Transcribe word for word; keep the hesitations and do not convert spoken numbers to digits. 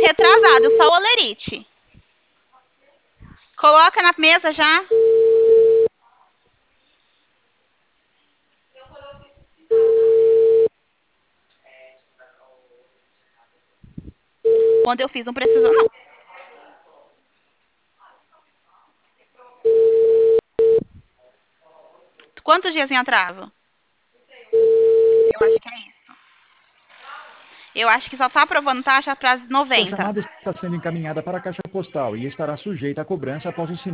retrasado, só o olerite. Coloca na mesa já. Quando eu fiz, não precisou, não. Quantos dias em atraso? Eu acho que é isso. Eu acho que só tá aprovando taxa para Sua noventa. chamada está sendo encaminhada para a caixa postal e estará sujeita a cobrança após o sinal.